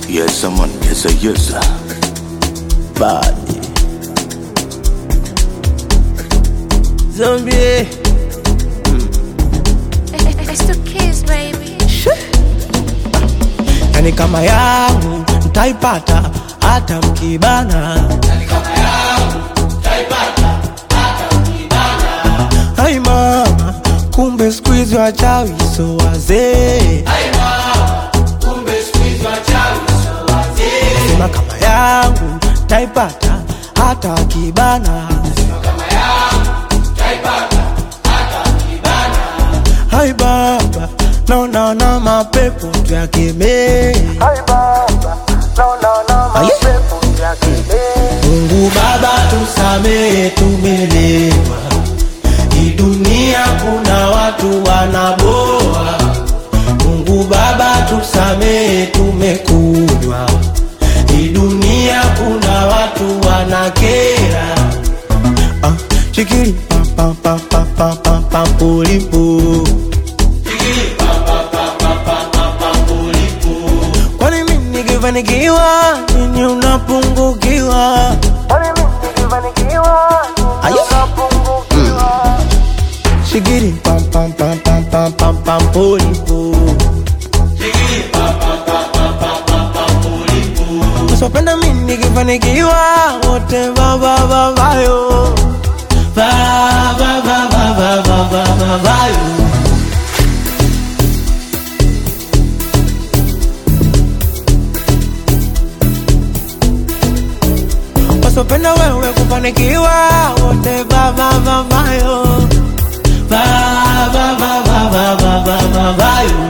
Yes, someone, yes, yes. Body. Zombie. It's the kids, baby. Yani kama yangu mtaipata hata mkibana. Yani kama yangu mtaipata hata mkibana. Hai mama, kumbe squeeze wachawi so wazee. Hai mama, kumbe squeeze wachawi so wazee. Sema kama yangu mtaipata hata kibana. Sema kama yangu mtaipata hata kibana. Hai baba, no mapepo tuyakemee. Hai baba, no mapepo tuyakemee. Mungu Baba tusamehe tumelewa. Hii dunia kuna watu wanaboa. Mungu Baba tusamehe tumekunywa. Hii dunia kuna watu wanakera. Chikiri pa pa pa pa pa pa pulipu. Kwani mimi nikifanikiwa nini unapungukiwa? Kwani mimi nikifanikiwa nini unapungukiwa? Shigiri pam pam pam pam pam pam pam polipo. Shigiri pam pam pam pam pam pam polipo. Usipenda mimi nikifanikiwa wote vayo. Vayo. Wasopenda wewe kufanikiwa wote vayo. Vayo.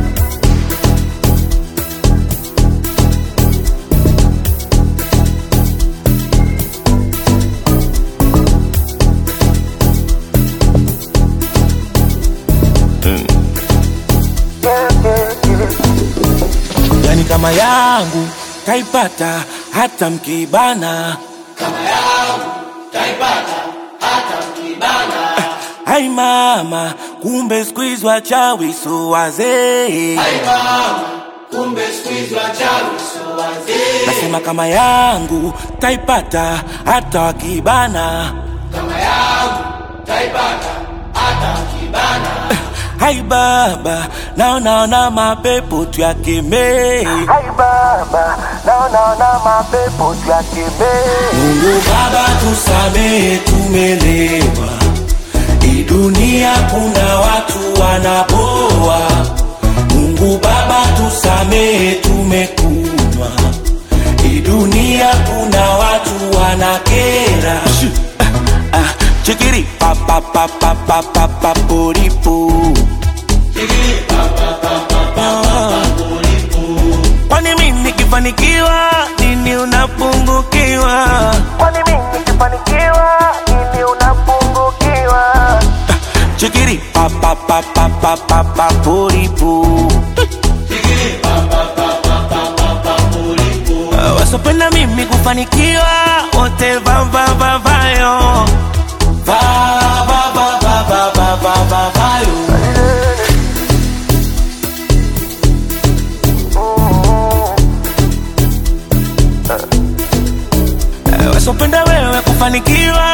Yani kama yangu taipata hata mkibana. Kama yangu taipata hata mkibana. Hai mama, kumbe squeeze wachawi so wazee. Hai mama, kumbe squeeze wachawi so wazee. Nasema kama yangu taipata hata wakibana. Kama yangu taipata hata wakibana. Hai baba, naona mapepo tuyakemee. Hai baba, naona mapepo tuyakemee. Mungu Baba tusamehe tumelewa. Hii dunia kuna watu wanaboa. Mungu Baba tusamehe tumekunywa. Hii dunia kuna watu wanakera. Chikiri pa pa pa pa pa pa pa polipo. Chikiri pa pa pa pa pa pa polipo. Kwani mimi nikifanikiwa nini unapungukiwa? Kwani mimi nikifanikiwa nini unapungukiwa? Chikiri pa pa pa pa pa pa pa polipo. Chikiri pa pa pa pa pa pa pa polipo. Wasopenda mimi kufanikiwa wote vayo. Vayo. Wasopenda wewe kufanikiwa